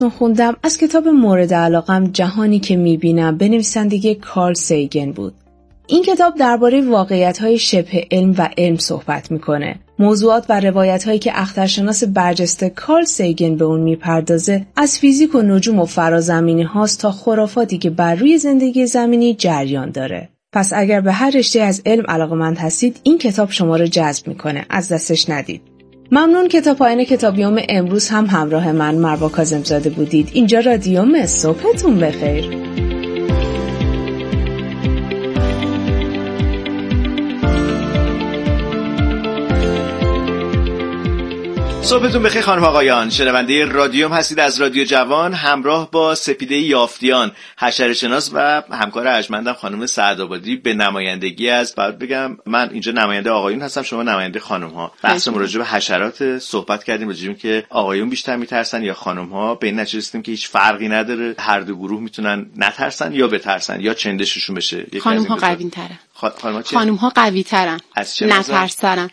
خوندم از کتاب مورد علاقم جهانی که میبینم به نویسندگی کارل سیگن بود. این کتاب درباره واقعیت‌های شبه علم و علم صحبت میکنه. موضوعات و روایت‌هایی که اخترشناس برجسته کارل سیگن به اون میپردازه از فیزیک و نجوم و فرازمینی هاست تا خرافاتی که بر روی زندگی زمینی جریان داره. پس اگر به هر رشته از علم علاقه‌مند هستید این کتاب شما رو جذب میکنه. از دستش ندید. ممنون که تا پایان کتابیوم امروز هم همراه من مروه کاظم‌زاده بودید. اینجا رادیوم. صبحتون بخیر. صبحتون بخیر خانم آقایان. شنونده رادیوم هستید از رادیو جوان همراه با سپیده یافتیان، حشره‌شناس و همکار ارجمندم خانم سعدآبادی به نمایندگی از بعد بگم من اینجا نماینده آقایون هستم، شما نماینده خانم ها. بحث راجع به حشرات صحبت کردیم، راجع به اینکه آقایون بیشتر میترسن یا خانم ها. به این نتیجه رسیدیم که هیچ فرقی نداره، هر دو گروه میتونن نترسن یا بترسن یا چندششون بشه. خانم ها قوی ترن. خانم ها قوی ترن، نترسن.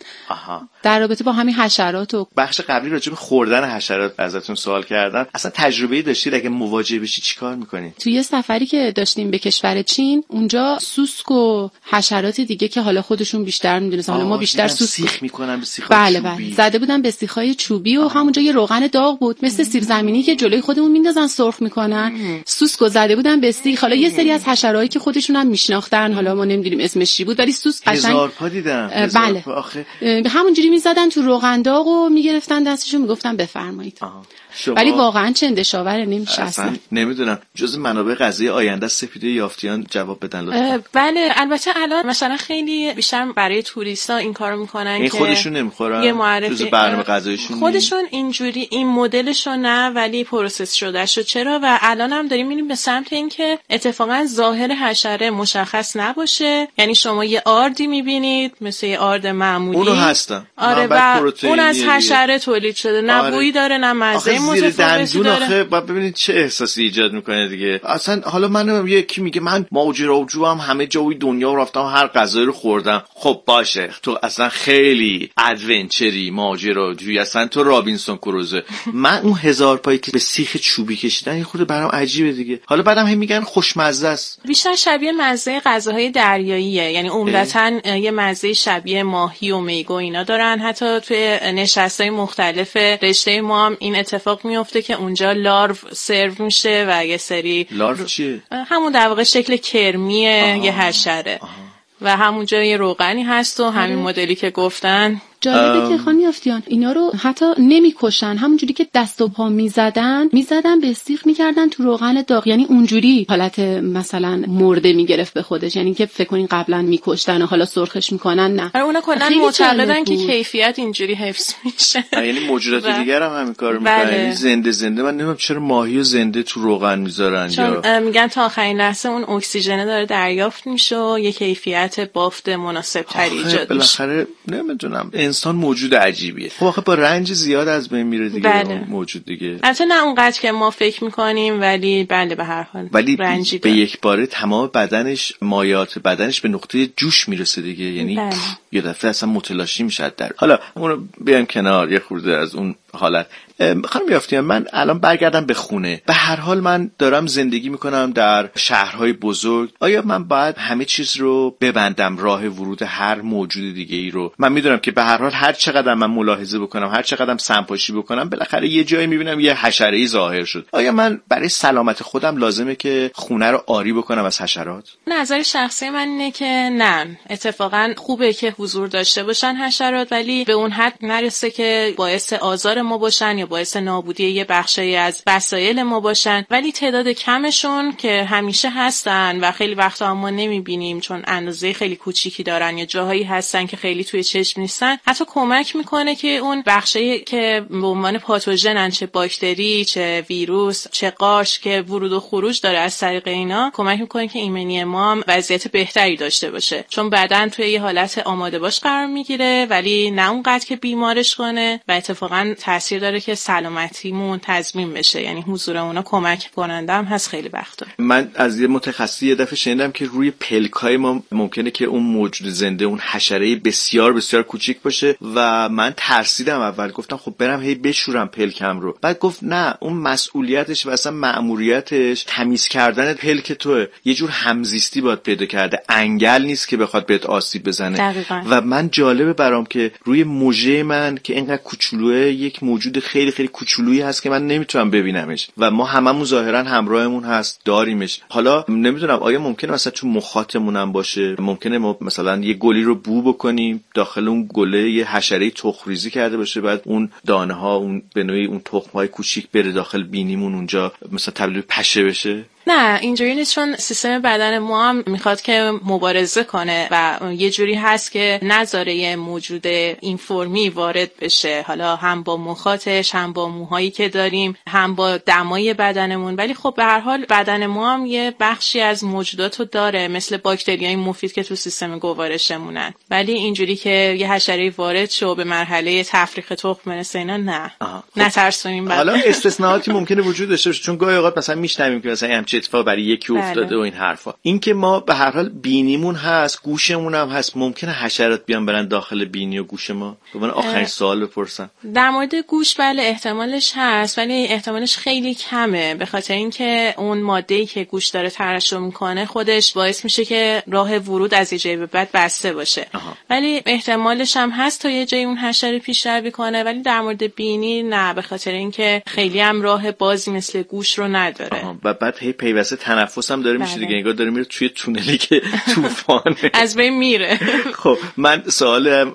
در رابطه با همین حشرات و بخش قبلی راجع به خوردن حشرات ازتون سوال کردن. اصلا تجربه‌ای داشتید؟ اگه مواجه بشی چیکار می‌کنید؟ توی یه سفری که داشتیم به کشور چین، اونجا سوسک و حشرات دیگه که حالا خودشون بیشتر می‌دونن، حالا ما بیشتر سیخ می‌کنن به سیخ‌های چوبی. بله زده بودن به سیخ‌های چوبی و همونجا یه روغن داغ بود مثل سیب زمینی که جلوی خودمون میندازن سرخ می‌کنن. سوسکو زده بودن به سیخ. حالا یه سری از حشرهایی که خودشون هم میشناختن، حالا ما نمی‌دونیم اسمش چی بود، ولی سوسک قشنگ هزار پا دیدم. بله. همونجوری می‌زدن تو روغن داغ و میگرفتن دستشون میگفتن بفرمایید. ولی واقعا چندشاوره نمیشه اصلا. نمیدونم جز منابع غذایی آینده سپیده یافتیان جواب بدن لطفا. بله البته الان مثلا خیلی بیشتر برای توریستا این کارو میکنن که خودشون نمیخورن، یه معرفی جز برنامه غذاییشون خودشون اینجوری این مدلشو نه ولی پروسس شدهشو چرا. و الان هم داریم میریم به سمت اینکه اتفاقا ظاهر حشره مشخص نباشه، یعنی شما یه آردی میبینید مثل یه آرد معمولی اونو هستن. آره و اون از حشره تولید شده، نه بویی داره نه مزه متفاوتی داره. آخه باید ببینید چه احساسی ایجاد میکنه دیگه. اصلا حالا منم یکی میگه من ماجراجوام، همه جای دنیا رفتم، هر غذایی رو خوردم. خب باشه، تو اصلا خیلی ادونچری، ماجراجویی، اصلا تو رابینسون کروزه. من اون 1000 پایی که به سیخ چوبی کشیدن یه خورده برام عجیبه دیگه. حالا بعدم هم میگن خوشمزه است. بیشتر شبیه مزه غذاهای دریاییه، یعنی عمدتاً یه مزه شبیه ماهی و میگو اینا دارن. حتی توی نشستای مختلف رشته ما هم این اتفاق میفته که اونجا لارو سرو میشه و یه سری لارو چیه؟ همون در واقع شکل کرمیه یه حشره و همونجا یه روغنی هست و همین مدلی که گفتن. جالبه که خانم یافتیان اینا رو حتی نمیکشن، همونجوری که دست و پا میزدن به سیخ میکردن تو روغن داغ، یعنی اونجوری حالت مثلا مرده میگرفت به خودش، یعنی که فکر کنین قبلا میکشتن و حالا سرخش میکنن. نه اونا کلا معتقدن که کیفیت اینجوری حفظ میشه. یعنی موجودات دیگر هم همین کارو میکنن. یعنی زنده من نمیدونم چرا ماهی و زنده تو روغن میذارن، یا میگن تا آخرین لحظه اون اکسیژن داره دریافت میشه و یه کیفیت بافت مناسب تری ایجاد میشه. بالاخره نمیدونم انسان موجود عجیبیه. خب آخه با رنج زیاد از بین میره دیگه. بله. موجود دیگه البته نه اونقدر که ما فکر میکنیم، ولی بله به هر حال ولی به یک باره تمام بدنش، مایات بدنش به نقطه جوش میرسه دیگه. یعنی یه دفعه اصلا متلاشی میشه در. حالا اونو بیایم کنار، یه خورده از اون حالت. خانم یافتیان، من الان برگردم به خونه. به هر حال من دارم زندگی میکنم در شهرهای بزرگ. آیا من باید همه چیز رو ببندم، راه ورود هر موجود دیگه ای رو؟ من میدونم که به هر حال هر چقدر من ملاحظه بکنم، هر چقدر سمپاشی بکنم، بالاخره یه جایی میبینم یه حشره‌ای ظاهر شد. آیا من برای سلامت خودم لازمه که خونه رو آری بکنم از حشرات؟ نظر شخصی من اینه که نه، اتفاقا خوبه که حضور داشته باشن حشرات، ولی به اون حد نرسه که باعث آزار ما باشن یا باعث نابودی یه بخشی از وسایل ما باشن. ولی تعداد کمشون که همیشه هستن و خیلی وقتا ما نمیبینیم چون اندازه خیلی کوچیکی دارن یا جاهایی هستن که خیلی توی چشم نیستن، حتی کمک میکنه که اون بخشی که به عنوان پاتوژنن، چه باکتری چه ویروس چه قارچ که ورود و خروج داره از طریق اینا، کمک میکنه که ایمنی ما هم وضعیت بهتری داشته باشه، چون بدن توی یه حالت آماده باش قرار میگیره ولی نه اونقدر که بیمارش کنه و اتفاقا تاثیر داره که سلامتیمون تضمین بشه، یعنی حضور اونا کمک کننده هم هست خیلی وقتا. من از یه متخصص یه دفعه شنیدم که روی پلکای ما ممکنه که اون موجود زنده، اون حشره بسیار بسیار کوچیک باشه و من ترسیدم اول، گفتم خب برم هی بشورم پلکم رو. بعد گفت نه، اون مسئولیتش و اصلا مأموریتش تمیز کردن پلک توئه. یه جور همزیستی باید پیدا کرده، انگل نیست که بخواد بهت آسیب بزنه. دقیقاً. و من جالبه برام که روی موژه من که اینقدر کوچولوئه یک موجود خیلی خیلی کوچولویی هست که من نمیتونم ببینمش و ما هممون ظاهرا همراهمون هست، داریمش. حالا نمیدونم آیا ممکنه مثلا چون مخاطمون هم باشه، ممکنه ما مثلا یه گلی رو بو بکنیم، داخل اون گله یه حشره تخم‌ریزی کرده باشه، بعد اون دانه ها، اون به نوعی اون تخم‌های کوچیک بره داخل بینیمون، اونجا مثلا تبدیل به پشه بشه. نه اینجوری نیست، چون سیستم بدن ما هم میخواد که مبارزه کنه و یه جوری هست که نذاره یه موجود این فرمی وارد بشه، حالا هم با مخاطش، هم با موهایی که داریم، هم با دمای بدنمون. ولی خب به هر حال بدن ما هم یه بخشی از موجوداتو داره، مثل باکتریای مفید که تو سیستم گوارشمونن. ولی اینجوری که یه حشره وارد شه به مرحله تفریخ تخم برسه، اینا نه. نترسونیم. حالا استثناءاتی ممکنه وجود داشته باشه، چون گاهی اوقات مثلا میشنویم که مثلا همچین اتفاق برای یکی افتاده و این حرفا. این که ما به هر حال بینیمون هست، گوشمون هم هست، ممکنه حشرات بیان برن داخل بینی و گوش ما. من آخرین سوال بپرسم در مورد گوش. بله احتمالش هست، ولی احتمالش خیلی کمه، به خاطر اینکه اون ماده‌ای که گوش داره ترشح میکنه خودش باعث میشه که راه ورود از یه جایی به بعد بسته باشه. ولی احتمالش هم هست تا یه جایی اون حشره پیشروی کنه. ولی در مورد بینی نه، به خاطر اینکه خیلی هم راه بازی مثل گوش رو نداره. و بعد هی پیوسته تنفس هم داره میشه دیگه، انگار داره میره توی تونلی که طوفانه از بین میره. خب من سوالم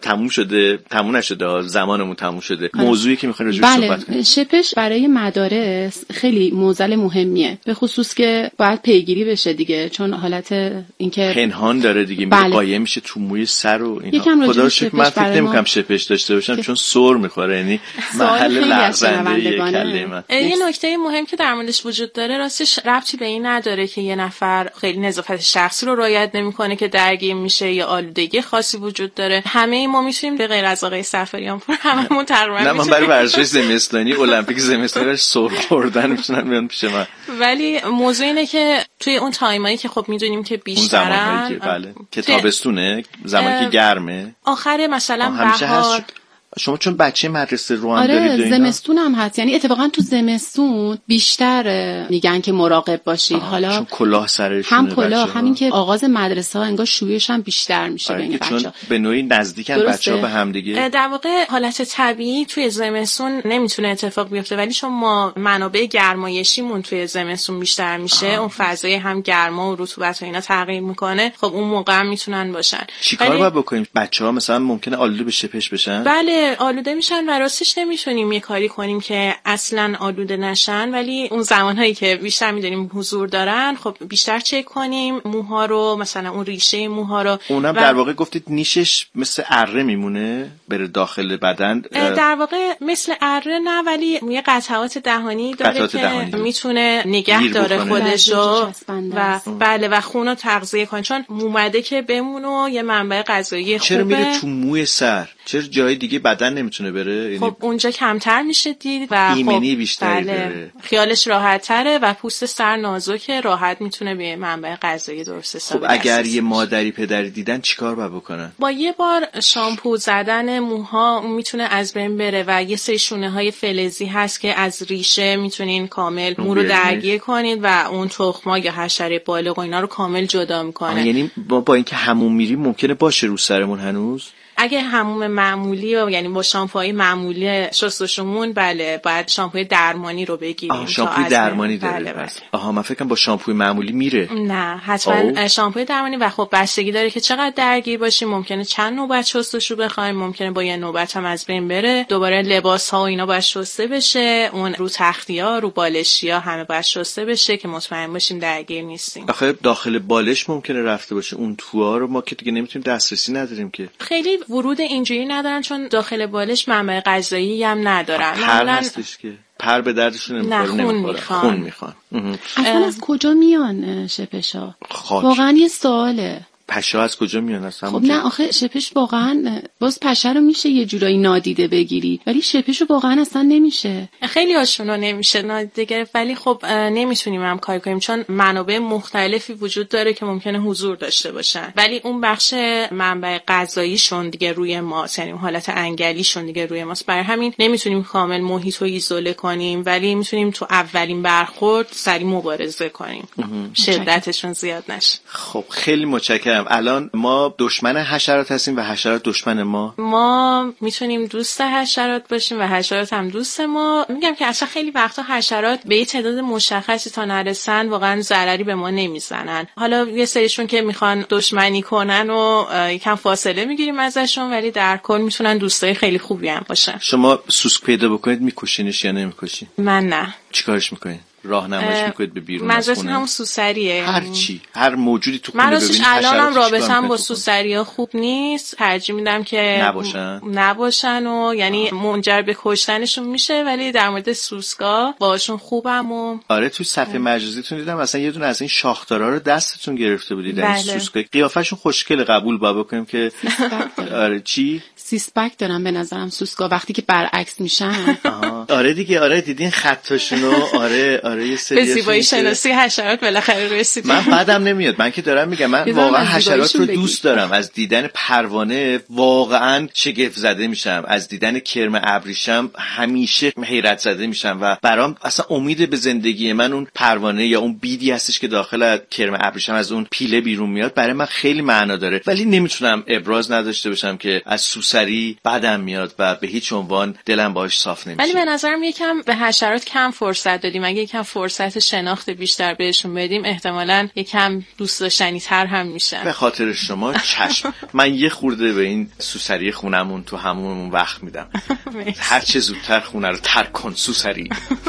تموم نشده، زمانمون تموم شده. موضوعی که میخواین راجعش صحبت کنیم، شپش برای مدارس خیلی موزل مهمیه، به خصوص که باید پیگیری بشه دیگه، چون حالت اینکه پنهان داره دیگه، قایم میشه تو موی سر و اینا. خدا رو شکر من فکر نمی‌کنم شپش داشته باشم، چون سر میخوره، یعنی محل لغزنده کلمه. یه نکته مهم که در موردش وجود داره، راستش ربطی به این نداره که یه نفر خیلی نظافت شخصی رو رعایت نمیکنه که درگیر میشه یا آلودگی خاصی وجود داره. همه ما میتونیم به غیر از آقای سفاریان پور هممون تقریبا نه، من برای ورزش زمستانی المپیک زمستانی سر خوردن میتونن بیان پیش من. ولی موضوع اینه که توی اون تایمایی که خب میدونیم که بیشترن، بله که تابستونه، زمانی که گرمه، آخر مثلا بهار. شما چون بچه مدرسه رو هم دارید، دارید، زمستون هم هست، یعنی اتفاقا تو زمستون بیشتر میگن که مراقب باشید. حالا چون کلاه سرشونه، هم کلاه، همین که آغاز مدرسه ها انگار شویش هم بیشتر میشه بین بچه‌ها، چون به نوعی نزدیکن بچه‌ها به هم دیگه. در واقع حالت طبیعی توی زمستون نمیتونه اتفاق بیفته، ولی چون ما منابع گرمایشیمون توی زمستون بیشتر میشه، اون فضای هم گرما و رطوبت و اینا تغییر میکنه، خب اون موقع هم میتونن باشن. چیکار باید بکنیم؟ بچه‌ها مثلا ممکنه آلوده به شپش بشن؟ بله آلوده میشن و راستش نمیتونیم یه کاری کنیم که اصلا آلوده نشن، ولی اون زمانهایی که بیشتر میدونیم حضور دارن، خب بیشتر چک کنیم موها رو، مثلا اون ریشه موها رو. اونم در واقع گفتید نیشش مثل اره میمونه بره داخل بدن؟ در واقع مثل اره نه، ولی یه قطعات دهانی داره که میتونه نگه داره خودشو و بله و خونو تغذیه کنه، چون مومده که بمونه یه منبع غذایی خوبه. چرا میره تو موی سر؟ چرا جای دیگه بدن نمیتونه بره؟ خب اونجا کمتر میشه دید و ایمنی بیشتری داره، خیالش راحت تره و پوست سر نازکه، راحت میتونه به منبع غذایی درست حسابی. خب اگر یه مادری پدری دیدن چیکار باید بکنن؟ با یه بار شامپو زدن موها میتونه از بین بره و یه سری شونه‌های فلزی هست که از ریشه میتونین کامل مو رو درگیر کنید و اون تخما یا حشره بالغ و اینا رو کامل جدا میکنه. یعنی با اینکه حموم میریم ممکنه باشه رو سرمون هنوز؟ اگه حموم معمولی و یعنی با شامپوهای معمولی شستشومون، بله باید شامپوی درمانی رو بگیریم. شامپوی درمانی داره؟ بله. من فکر کنم با شامپوی معمولی میره. نه حتما شامپوی درمانی و خب بستگی داره که چقدر درگیر باشیم، ممکنه چند نوبت شستشو بخوایم، ممکنه با یه نوبت هم از بین بره. دوباره لباس ها و اینا باید شسته بشه، اون رو تختیا، رو بالشیا همه باید شسته بشه که مطمئن باشیم درگیر نیستیم. آخه داخل بالش ممکنه رفته باشه، اون توها رو ما که دیگه نمیتونیم دسترسی نداریم که. خیلی ورود اینجوری ندارن، چون داخل بالش منبع غذایی هم ندارن. پر هستش که پر به دردشون نمیخوره، خون میخوان. اصلا از کجا میان شپشا؟ واقعا یه سواله. پشه از کجا میان اصلا؟ خب نه آخه شپش واقعا باز پشه رو میشه یه جورایی نادیده بگیری، ولی شپش رو واقعا اصلا نمیشه. خیلی هاشون رو نمیشه نادیده گرفت، ولی خب نمیتونیم هم کار کنیم چون منابع مختلفی وجود داره که ممکنه حضور داشته باشن، ولی اون بخش منبع غذاییشون دیگه روی ماست، یعنی حالت انگلیشون دیگه روی ماست. برای همین نمیتونیم کامل محیط رو ایزوله کنیم، ولی میتونیم تو اولین برخورد سریع مبارزه کنیم شدتشون زیاد نشه. خب خیلی متشکرم. الان ما دشمن حشرات هستیم و حشرات دشمن ما میتونیم دوست حشرات باشیم و حشرات هم دوست ما. میگم که اصلا خیلی وقتا حشرات به یه تعداد مشخصی تا نرسن واقعا ضرری به ما نمیزنن. حالا یه سریشون که میخوان دشمنی کنن و یکم فاصله میگیریم ازشون، ولی در کل میتونن دوستای خیلی خوبی هم باشن. شما سوسک پیدا بکنید میکشینش یا نمیکشین؟ من نه. چیکارش میکنین؟ راهنماییش میکنید به بیرون از خونه؟ منظورم همون سوسریه. هر چی، هر موجودی تو خونه ببینید. من الانم رابطه‌ام با سوسریا خوب نیست. ترجیح میدم که نباشن و یعنی منجر به کشتنشون میشه، ولی در مورد سوسکا باشون خوبم. و آره تو صفحه مجازیتون دیدم مثلا یه دونه از این شاخدارا رو دستتون گرفته بودید. این سوسکا قیافشون خوشگله، قبول بکنیم که آره چی سیسپک دارن به نظرم سوسکا وقتی که برعکس میشن. آره دیگه، آره دیدین خطاشونو. آره یه سری به زیبایی شناسی حشرات بالاخره رسیدیم. من بعدم نمیاد، من که دارم میگم من واقعا حشرات رو دوست دارم. از دیدن پروانه واقعا شگفت زده میشم، از دیدن کرم ابریشم همیشه حیرت زده میشم و برام اصلا امید به زندگی من اون پروانه یا اون بیدی هستش که داخل کرم ابریشم از اون پیله بیرون میاد. برای من خیلی معنا داره، ولی نمیتونم ابراز نداشته باشم که از سوسری بدم میاد و به هیچ عنوان دلم باهاش صاف نمیشه. ولی به نظرم یکم به حشرات کم فرصت دادیم. اگه یکم فرصت شناخت بیشتر بهشون بدیم احتمالاً یکم دوست داشتنی تر هم میشن. به خاطر شما چشم. من یه خورده به این سوسری خونمون تو همون وقت میدم. هر چه زودتر خونه رو ترک کن سوسری.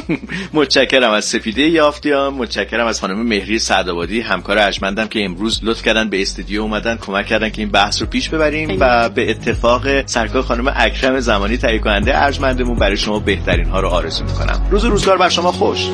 متشکرم از سپیده یافتیان، متشکرم از خانم مهری سعدآبادی همکار ارجمندم که امروز لطف کردن به استودیو اومدن کمک کردن که این بحث رو پیش ببریم و به اتفاق سرکار خانم اکرم زمانی تهیه کننده ارجمندمون برای شما بهترین ها رو آرزو میکنم. روز و روزگار بر شما خوش.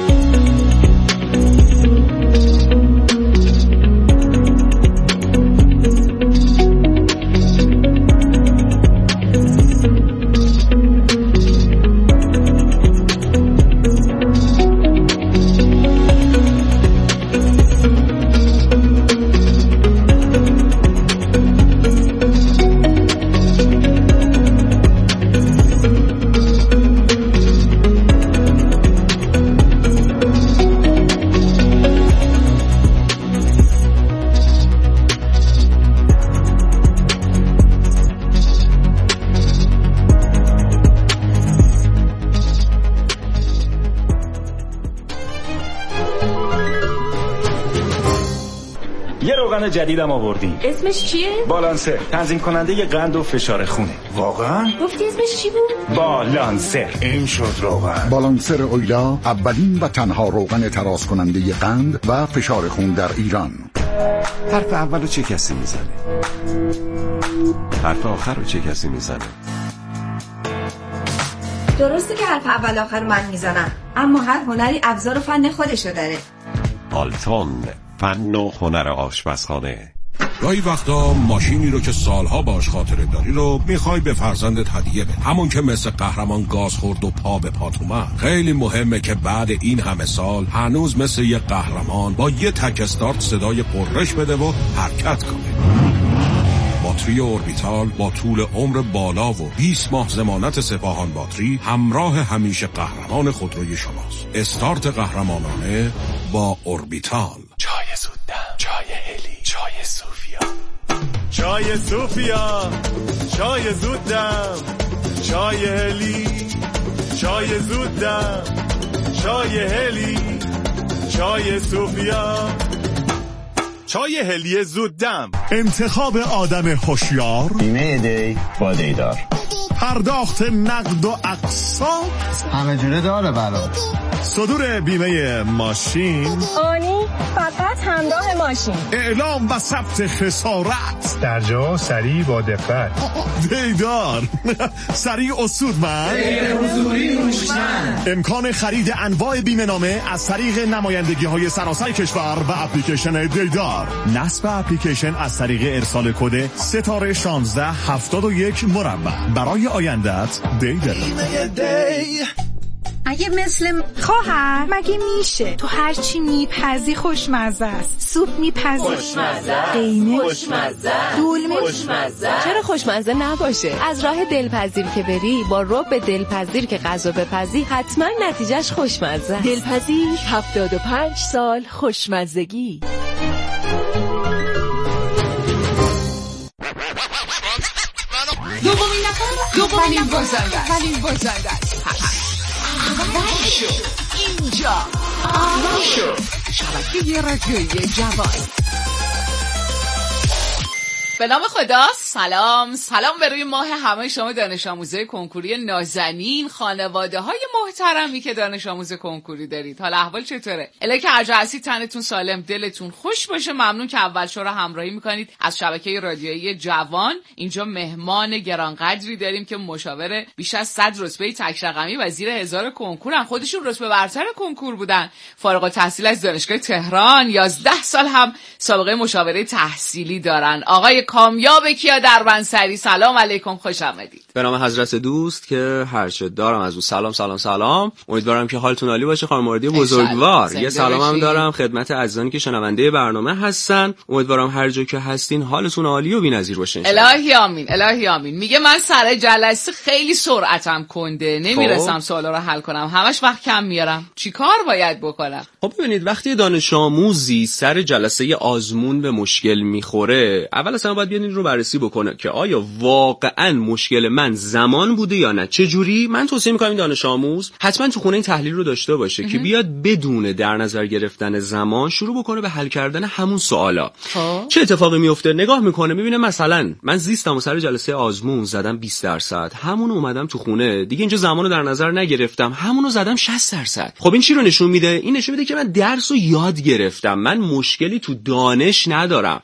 جدیدم آوردیم. اسمش چیه؟ بالانسر، تنظیم کننده قند و فشار خونه. واقعا؟ گفتی اسمش چی بود؟ بالانسر. این شد روغن. بالانسر اویلا اولین و تنها روغن تراز کننده قند و فشار خون در ایران. حرف اولو چه کسی میزنه؟ حرف آخرو چه کسی میزنه؟ درسته که حرف اول آخر من میزنم، اما هر هنری ابزار و فن خودشو داره. آلتون، فن و هنر آشپزخانه. گاهی وقتا ماشینی رو که سالها باش خاطره داری رو میخوای به فرزندت هدیه بده، همون که مثل قهرمان گاز خورد و پا به پات اومد. خیلی مهمه که بعد این همه سال هنوز مثل یه قهرمان با یه تک استارت صدای قررش بده و حرکت کنه. باتری اوربیتال با طول عمر بالا و 20 ماه ضمانت سپاهان باتری همراه همیشه قهرمان خودروی شماست. استارت قهرمانانه با اوربیتال. چای زودم، چای هلی، چای صوفیا. چای صوفیا، چای زودم، چای هلی، چای زودم، چای هلی، چای صوفیا. چای هلی زودم، انتخاب آدم هوشیار، بیمه دی با دیدار، پرداخت نقد و اقساط، همه جوره داره برات. صدور بیمه ماشین، آنی فقط همراه ماشین، اعلام و ثبت خسارت، در جا سریع با دقت، دیدار سریع اصولمند، حضوری هوشمند، امکان خرید انواع بیمه نامه از طریق نمایندگی‌های سراسر کشور و اپلیکیشن دیدار، نصب اپلیکیشن از طریق ارسال کد ستاره 1671 مربع. برای آیندت دیدار. اگه مثل خواهر مگه میشه تو هر چی میپزی خوشمزه است. سوپ میپزی خوشمزه، قیمه خوشمزه، دولمه خوشمزه. چرا خوشمزه نباشه؟ از راه دلپذیر که بری با رب دلپذیر که غذا بپزی حتما نتیجهش خوشمزه. دلپذیر 75 سال خوشمزگی. دومین بازنده اینجا شبکه رادیویی جوان. به نام خدا. سلام به روی ماه همه شما دانش آموزای کنکوری نازنین، خانواده های محترمی که دانش آموز کنکوری دارید. حالا احوال چطوره؟ الهی که هر جا هستید تنتون سالم، دلتون خوش باشه. ممنون که اول شو رو همراهی میکنید از شبکه رادیویی جوان. اینجا مهمان گرانقدری داریم که مشاور بیش از 100 رتبه تک رقمی و زیر 1000 کنکورن. خودشون رتبه برتر کنکور بودن. فارغ التحصیل از دانشگاه تهران، 11 سال هم سابقه مشاوره تحصیلی دارن. آقای کامیاب کیا دربندسری، سلام علیکم، خوش آمدید. به نام حضرت دوست که هر چه دارم از او سلام. امیدوارم که حالتون عالی باشه. خانم موردی بزرگوار، یه سلام هم دارم خدمت عزیزانی که شنونده برنامه هستن. امیدوارم هر جا که هستین حالتون عالی و بی‌نظیر باشه. الهی آمین. میگه من سر جلسه خیلی سرعتم کنده، نمیرسم سوالا رو حل کنم، همش وقت کم میارم. چیکار باید بکنم؟ خب ببینید، وقتی دانش آموزی سر جلسه آزمون به مشکل میخوره، اول اصلا باید بیاد این رو بررسی بکنه که آیا واقعا مشکل من زمان بوده یا نه. چه جوری؟ من توصیه میکنم این دانش آموز حتما تو خونه این تحلیل رو داشته باشه که بیاد بدون در نظر گرفتن زمان شروع بکنه به حل کردن همون سوالا. چه اتفاقی میفته؟ نگاه میکنه میبینه مثلا من زیستم سر جلسه آزمون زدم 20%، همون اومدم تو خونه دیگه اینجا زمانو در نظر نگرفتم، همونو زدم 60%. خب این چی رو نشون میده؟ این نشون میده که من درسو یاد گرفتم، من مشکلی تو دانش ندارم.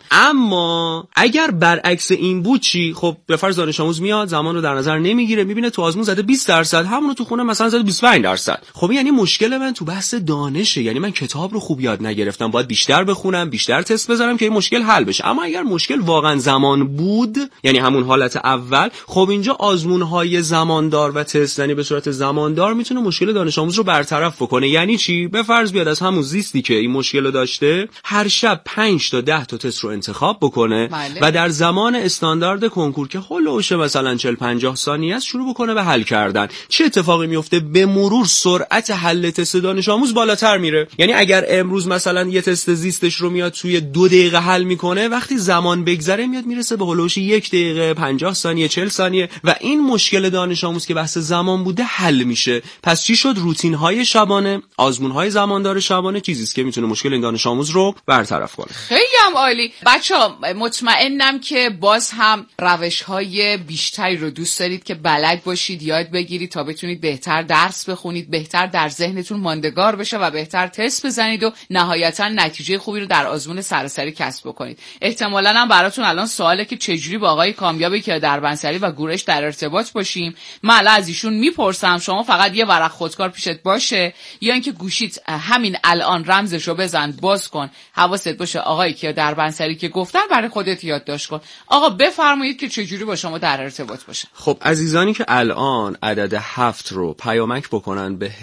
اما اگر برعکس این بود چی؟ خب به فرض دانش آموز میاد زمان رو در نظر نمیگیره، میبینه تو آزمون زده 20%، همون رو تو خونه مثلا زده 25%. خب یعنی مشکل من تو بحث دانشه، یعنی من کتاب رو خوب یاد نگرفتم، باید بیشتر بخونم، بیشتر تست بذارم که این مشکل حل بشه. اما اگر مشکل واقعا زمان بود، یعنی همون حالت اول، خب اینجا آزمون‌های زماندار و تست، یعنی به صورت زماندار میتونه مشکل دانش آموز رو برطرف بکنه. یعنی چی؟ به فرض بیاد از همون زیستی که این مشکل رو داشته هر شب 5 تا 10 تا تست رو انتخاب بکنه و در زمان استاندارد کنکور که هولوش مثلا 40-50 ثانیه است شروع بکنه به حل کردن. چه اتفاقی میفته؟ به مرور سرعت حل تست دانش آموز بالاتر میره. یعنی اگر امروز مثلا یه تست زیستش رو میاد توی 2 دقیقه حل میکنه، وقتی زمان بگذره میاد میرسه به هولوش 1 دقیقه 50 ثانیه 40 ثانیه و این مشکل دانش آموز که بحث زمان بوده حل میشه. پس چی شد؟ روتین های شبانه، آزمون های زماندار شبانه چیزی است که میتونه مشکل این دانش آموز رو برطرف کنه. خیلی هم عالی. بچه‌ها مطمئنم که باز هم روش‌های بیشتری رو دوست دارید که بلد باشید، یاد بگیرید تا بتونید بهتر درس بخونید، بهتر در ذهنتون ماندگار بشه و بهتر تست بزنید و نهایتاً نتیجه خوبی رو در آزمون سراسری کسب بکنید. احتمالاً هم براتون الان سواله که چجوری با آقای کامیابی که دربندسری و گورش در ارتباط باشیم. من الان از ایشون میپرسم، شما فقط یه ورق خودکار پیشت باشه یا اینکه گوشیت همین الان رمزشو بزن، باز کن، حواست باشه آقای که دربندسری که گفتن برای خودت یادداشت کن. آقا بفرمایید که چجوری با شما در ارتباط باشه. خب عزیزانی که الان عدد 7 رو پیامک بکنن به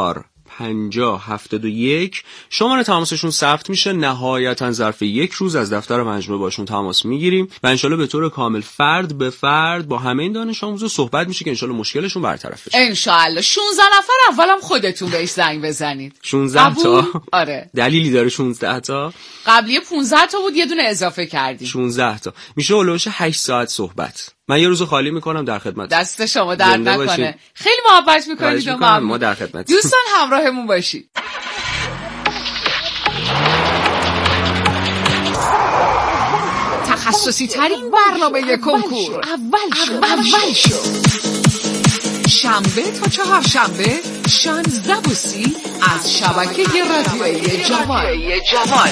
105071 شماره تماسشون ثبت میشه. نهایتا ظرف 1 روز از دفتر مجموعه باشون تماس میگیریم و انشالله به طور کامل فرد به فرد با همه این دانش آموزا صحبت میشه که انشالله مشکلشون برطرف بشه. انشالله. 16 نفر اولم خودتون بهش زنگ بزنید. 16 تا؟ آره. دلیلی داره 16 تا؟ قبلی 15 تا بود، یه دونه اضافه کردیم. 16 تا. میشه اولش 8 ساعت صحبت. من یه روزو خالی میکنم در خدمت. دست شما درد نکنه. خیلی محبت میکنید و ما در خدمت. دوستان همراهمون باشید. تخصصی ترین برنامه کنکور اول شو. شنبه تا چهارشنبه 16:30 از شبکه رادیویی جوان.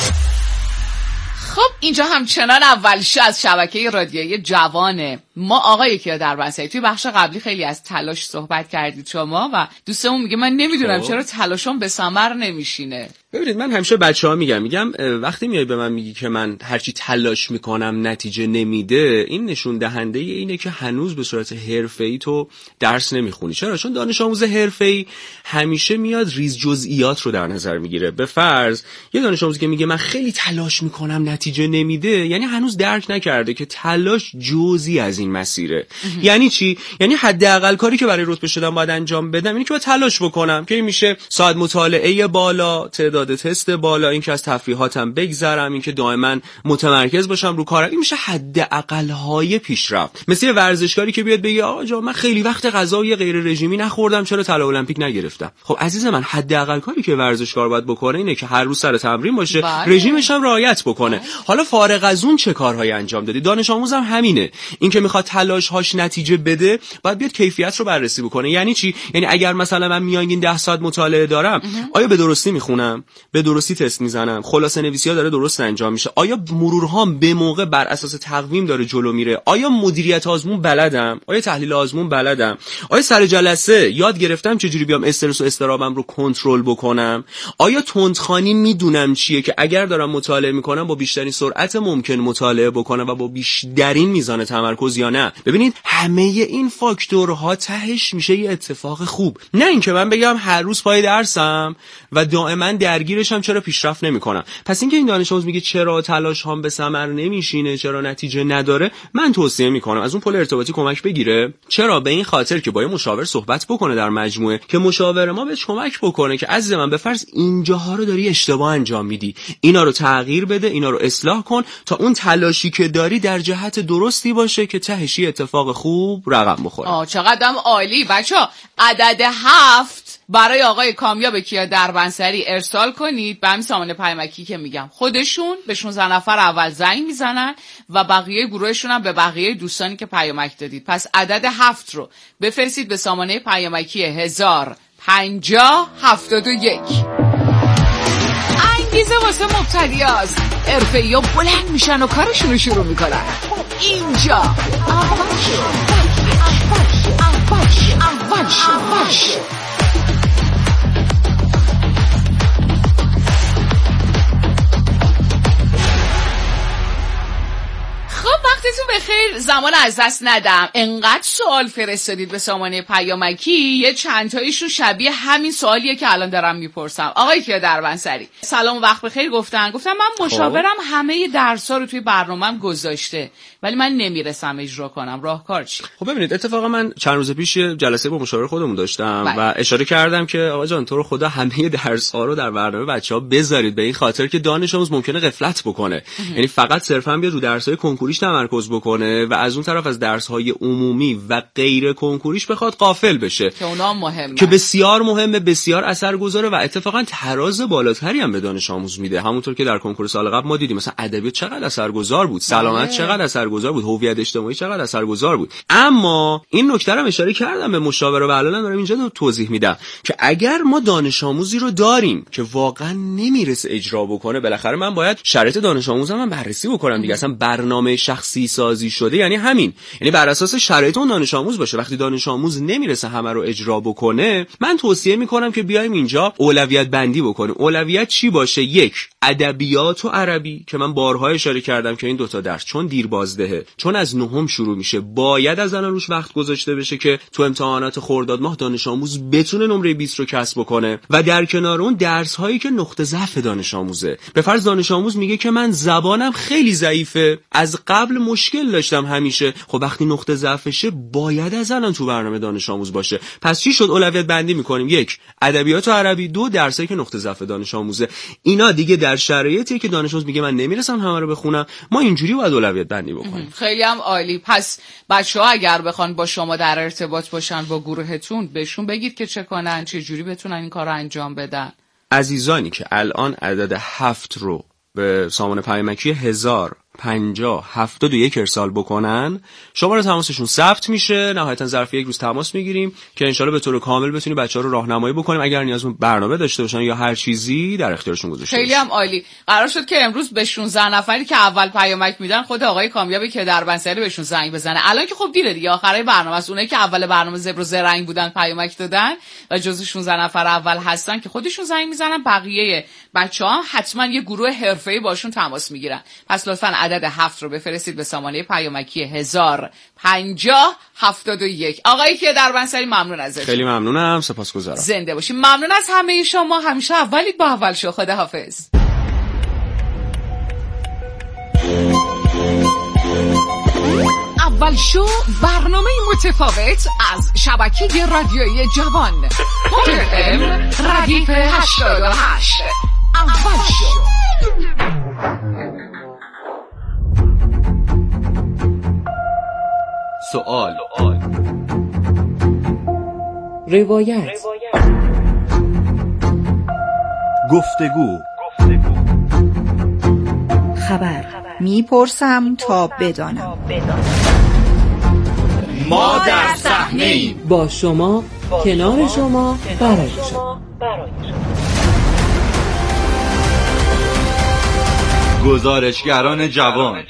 خب اینجا همچنان اول شو از شبکه رادیویی جوانه. ما آقای کیا دربنسری توی بخش قبلی خیلی از تلاش صحبت کردید شما و دوستمون میگه من نمیدونم چرا تلاشم به ثمر نمیشینه. ببینید من همیشه بچه‌ها میگم وقتی میای به من میگی که من هرچی تلاش میکنم نتیجه نمیده، این نشون دهنده اینه که هنوز به صورت حرفه‌ای تو درس نمیخونی. چرا؟ چون دانش آموز حرفه‌ای همیشه میاد ریز جزئیات رو در نظر میگیره. به فرض یه دانش آموزی که میگه من خیلی تلاش میکنم نتیجه نمیده، یعنی هنوز درک نکرده که تلاش جزئی از این مسیره. یعنی چی؟ یعنی حداقل کاری که برای رتبه شدن باید انجام بدم اینه که باید تلاش بکنم، که این میشه ساعت مطالعه بالا، تعداد تست بالا، این که از تفریحاتم بگذرم، این که دائما متمرکز باشم رو کارم. این میشه حداقل‌های پیشرفت. مثل ورزشکاری که بیاد بگه آقا جان من خیلی وقت غذای غیر رژیمی نخوردم، چرا طلا المپیک نگرفتم؟ خب عزیز من، حداقل کاری که ورزشکار باید بکنه اینه که هر روز سر تمرین باشه، رژیمش هم رعایت بکنه. حالا فارغ از اون چه کارهایی انجام دادی؟ دانش آموزم همینه. این که میخواد تلاش‌هاش نتیجه بده، باید بیاد کیفیت رو بررسی بکنه. یعنی چی؟ یعنی اگر مثلا من میانگین 10 ساعت مطالعه دارم، آیا به درستی میخونم؟ به درستی تست میزنم؟ خلاصه نویسی‌ها داره درست انجام میشه؟ آیا مرورهام به موقع بر اساس تقویم داره جلو میره؟ آیا مدیریت آزمون بلدم؟ آیا تحلیل آزمون بلدم؟ آیا سر جلسه یاد گرفتم چجوری بیام استرس و اضطرابم رو کنترل بکنم؟ آیا تندخوانی میدونم چیه که اگر دارم مطالعه میکنم با بیشترین سرعت ممکن مطالعه بکنم و با بیشترین میزان تمرکز یا نه؟ ببینید همه این فاکتورها تهش میشه یه اتفاق خوب. نه اینکه من بگم هر روز پای درسم و دائما درگیرشم چرا پیشرفت نمیکنم. پس اینکه این دانش آموز میگه چرا تلاش هام به ثمر نمیشینه، چرا نتیجه نداره، من توصیه میکنم از اون پل ارتباطی کمک بگیره. چرا؟ به این خاطر که با یه مشاور صحبت بکنه در مجموعه، که مشاور ما بهش کمک بکنه که عزیز من به فرض اینجاها رو داری اشتباه انجام میدی، اینا رو تغییر بده، اینا رو اصلاح کن تا اون تلاشی که داری در جهت درستی باشه که تهش اتفاق خوب رقم بخوره. چقدرم عالی. بچه‌ها عدد 7 برای آقای کامیاب کیا دربنسری ارسال کنید به همین سامانه پیامکی که میگم. خودشون به 16 نفر اول زنگ میزنن و بقیه گروهشون هم به بقیه دوستانی که پیامک دادید. پس عدد 7 رو بفرستید به سامانه پیامکی 105071. انگیزه واسه مبتدیاست. حرفه‌ای‌ها بلند میشن و کارشون رو شروع میکنن. اینجا اول شو. خب وقتتون بخیر، زمان از دست ندم. انقدر سوال فرستادید به سامانه پیامکی، یه چند تاییشون شبیه همین سوالیه که الان دارم میپرسم. آقای کیا دربنسری سلام و وقت بخیر. گفتم من مشاورم همه درس‌ها رو توی برنامه‌ام گذاشته ولی من نمیرسم اجرا کنم، راهکار چی؟ خب ببینید اتفاقا من چند روز پیش جلسه با مشاور خودمون داشتم و اشاره کردم که آقا جان تو رو خدا همه درس‌ها رو در برنامه بچه‌ها بذارید، به این خاطر که دانش آموز ممکنه غفلت بکنه. یعنی فقط صرفا بیاد رو درس‌های کنکوریش تمرکز بکنه و از اون طرف از درس‌های عمومی و غیر کنکوریش بخواد غافل بشه که اونا مهمه، که بسیار مهمه، بسیار اثرگذاره و اتفاقا تراز بالاتری هم به دانش آموز میده. همونطور که در کنکور سال قبل ما دیدیم مثلا ادبیات چقدر اثرگذار بود، سلامت چقدر اثرگذار بود، هویت اجتماعی چقدر اثرگذار بود. اما این نکته رو اشاره کردم به مشاور و الان دارم اینجا توضیح میدم که اگر ما دانش آموزی رو داریم که واقعا نمیرسه اجرا بکنه، بالاخره من باید شرایط دانش آموزم بررسی بکنم دیگه. اصلا برنامه شخصی سازی شده یعنی همین، یعنی بر اساس شرایط اون دانش آموز باشه. وقتی دانش آموز نمیرسه همه رو اجرا بکنه، من توصیه میکنم که بیایم اینجا اولویت بندی بکنیم. اولویت چی باشه؟ 1 ادبیات و عربی که من بارها اشاره کردم که این دوتا درس چون دیر بازدهه، چون از 9 شروع میشه، باید از الان روش وقت گذاشته بشه که تو امتحانات خرداد ماه دانش آموز بتونه نمره 20 رو کسب بکنه. و در کنار اون درس هایی که نقطه ضعف دانش آموزه. به فرض دانش آموز میگه که من زبانم خیلی ضعیفه، از قبل مشکل داشتم همیشه. خب وقتی نقطه ضعفشه باید از الان تو برنامه دانش آموز باشه. پس چی شد؟ اولویت بندی میکنیم. 1 ادبیات و عربی، 2 درسایی که نقطه ضعف دانش آموزه. اینا دیگه در شرایطی که دانش آموز میگه من نمیرسم همه رو بخونم، ما اینجوری باید اولویت بندی بکنیم. خیلی هم عالی. پس بچه‌ها اگر بخوان با شما در ارتباط باشن با گروهتون، بهشون بگید که چه کنن، چه جوری بتونن این کارو انجام بدن. عزیزانی که الان عدد 7 رو به سامانه پیامکی 1050 50 71 ارسال بکنن شماره تماسشون ثبت میشه. نهایتا ظرف یک روز تماس میگیریم که انشالله به طور کامل بتونیم بچه‌ها رو راهنمایی بکنیم. اگر نیاز به برنامه داشته باشن یا هر چیزی در اختیارشون گذاشته خیلی هم عالی. قرار شد که امروز به 16 نفری که اول پیامک میدن خود آقای کامیابی که در بنسری بهشون زنگ بزنه. الان که خب دیره دیگه آخرای برنامه است. اونایی که اول برنامه زبر و زرنگ بودن پیامک دادن و جزو 16 نفر اول هستن که خودشون زنگ میزنن. بقیه بچه‌ها حتما یه گروه حرفه‌ای باشون تماس میگیرن. پس لطفاً عدد 7 رو بفرستید به سامانه پیامکی 1050 71. آقای که در بنسری ممنون ازتون. خیلی ممنونم، سپاسگزارم. زنده باشید. ممنون از همه شما. همیشه اولید با اول شو. خداحافظ. اول شو برنامه متفاوت از شبکه رادیویی جوان FM ردیف 88. اول شو. سوال، روایت، گفتگو، خبر. میپرسم تا بدانم. ما در صحنه‌ایم، با شما، کنار شما، برای شما. گزارشگران جوان.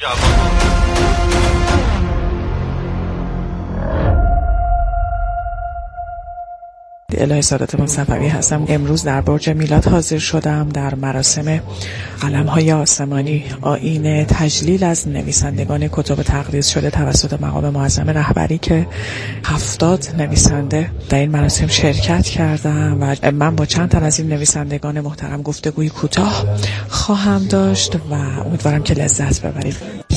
الهی سادات صفوی هستم. امروز در برج میلاد حاضر شدم در مراسم قلم‌های آسمانی آیین تجلیل از نویسندگان کتب تقدیس شده توسط مقام معظم رهبری که 70 نویسنده در این مراسم شرکت کردم و من با چند تن از این نویسندگان محترم گفتگوی کوتاه خواهم داشت و امیدوارم که لذت ببرید.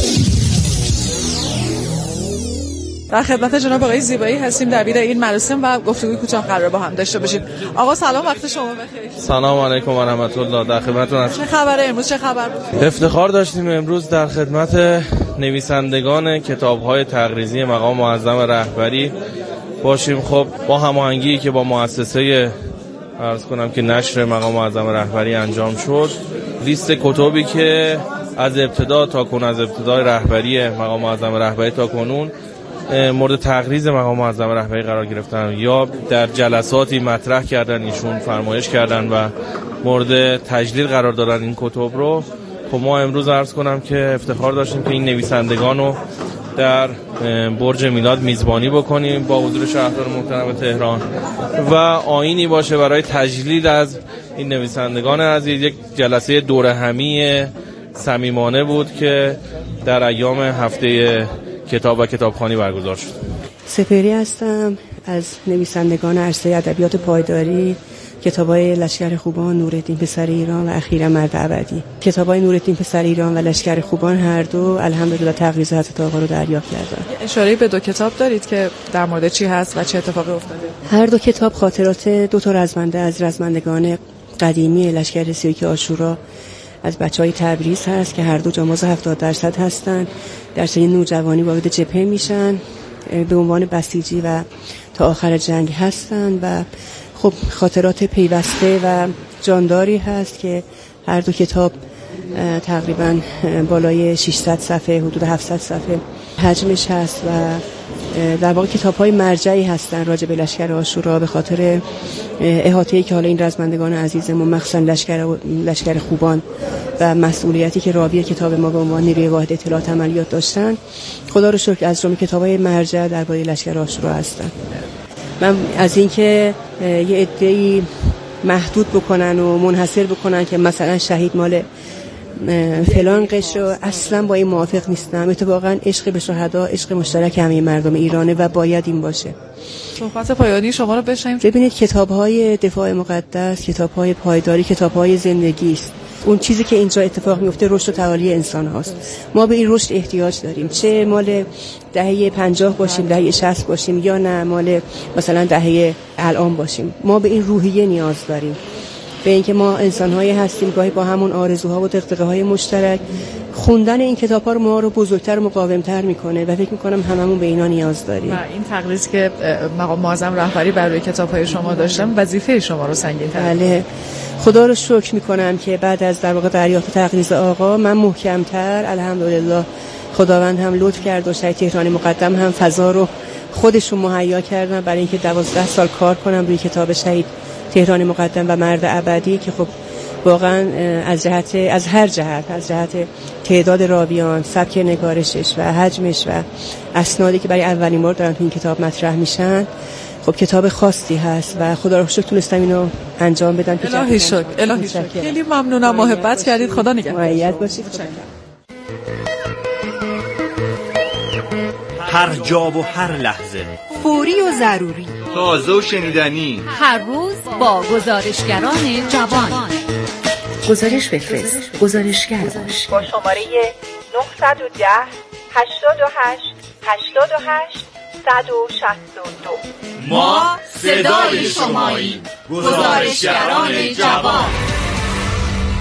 در خدمت جناب آقای زیبایی هستیم دبیر این مراسم و گفتگوی کوتاه قرار با هم داشته باشیم. آقا سلام، وقت شما بخیر. سلام علیکم و رحمت الله. در خدمتتون هستم. چه خبره امروز؟ چه خبر بود؟ افتخار داشتیم امروز در خدمت نویسندگان کتاب‌های تقریضی مقام معظم رهبری باشیم. خب با هماهنگی که با مؤسسه عرض کنم که نشر مقام معظم رهبری انجام شد، لیست کتابی که از ابتدا تا کنون، از ابتدای رهبری مقام معظم رهبری تا کنون مورد تقریض مقام معظم رهبری قرار گرفتن یا در جلساتی مطرح کردن، ایشون فرمایش کردن و مورد تجلیل قرار دادن این کتب رو. خب ما امروز عرض کنم که افتخار داشتیم که این نویسندگان رو در برج میلاد میزبانی بکنیم با حضور شهردار محترم تهران و آیینی باشه برای تجلیل از این نویسندگان عزیز. یک جلسه دوره همی صمیمانه بود که در ایام هفته کتاب و کتابخوانی برگزار شد. سپهری هستم از نویسندگان عرصه ادبیات پایداری، کتابای لشکر خوبان، نورالدین پسر ایران و اخیرا مرد ابدی. کتابای نورالدین پسر ایران و لشکر خوبان هر دو الحمدلله تقریض حضرت آقا رو دریافت کردن. اشاره به دو کتاب دارید که در مورد چی هست و چه اتفاقی افتاده؟ هر دو کتاب خاطرات دو تا رزمنده از رزمندگان قدیمی لشکر 31 عاشورا از بچهای تبریز هست که هر دو جماز 70% هستن. در سن نوجوانی وارد جبهه میشن، به عنوان بسیجی و تا آخر جنگ هستن و خب خاطرات پیوسته و جانداری هست که هر دو کتاب تقریبا بالای 600 صفحه، حدود 700 صفحه حجمش هست و در واقع کتاب‌های مرجعی هستن راجع به لشکر عاشورا به خاطر احاطه‌ای که حالا این رزمندگان عزیزمون مخصوصا لشکر خوبان و مسئولیتی که راوی کتاب ما به عنوان نیروی واحد اطلاعات عملیات داشتن، خدا رو شکر از جمله کتاب‌های مرجع درباره لشکر عاشورا هستن. من از اینکه یه عده‌ای محدود بکنن و منحصر بکنن که مثلا شهید مال فلان قشر، اصلا با این موافق نیستم. اتفاقا عشق به شهدا عشق مشترک همه مردم ایرانه و باید این باشه. صحبت پایانی شما رو بشنویم. ببینید کتاب‌های دفاع مقدس، کتاب‌های پایداری، کتاب‌های زندگی است. اون چیزی که اینجا اتفاق میفته رشد و تعالی انسان هاست. ما به این رشد احتیاج داریم، چه مال دهه 50 باشیم، دهه 60 باشیم یا نه مال مثلا دهه الان باشیم. ما به این روحیه نیاز داریم به اینکه ما انسان‌هایی هستیم گاهی با همون آرزوها و دغدغه‌های مشترک. خوندن این کتاب‌ها رو ما رو بزرگتر و مقاوم‌تر می‌کنه و فکر می‌کنم هممون به اینا نیاز داریم. و این تقلیص که مقام معظم رهبری بر روی کتاب‌های شما داشتن وظیفه شما رو سنگین‌تر. بله. خدا رو شکر می‌کنم که بعد از در واقع دریافت تقلیص آقا من محکم‌تر الحمدلله خداوند هم لطف کرد و شهید تهرانی مقدم هم فضا رو خودشون مهیا کردن برای اینکه 12 سال کار کنم روی کتاب شهید تهرانی مقدم و مرد ابدی که خب واقعا از هر جهت از جهت تعداد راویان، سبک نگارشش و حجمش و اسنادی که برای اولین بار دارن تو این کتاب مطرح میشن خب کتاب خاصی هست و خدا رو شکر تونستم اینو انجام بدم. الهی شکر، الهی شکر. خیلی ممنونم، محبت کردید، خدا نگهدار. مؤید باشید. هر جا و هر لحظه، فوری و ضروری، تازه و شنیدنی، هر روز با گزارشگران جوان. گزارش بفرست، گزارشگر باش. با شماره 910 88 88 162. ما صدای شماییم، گزارشگران جوان.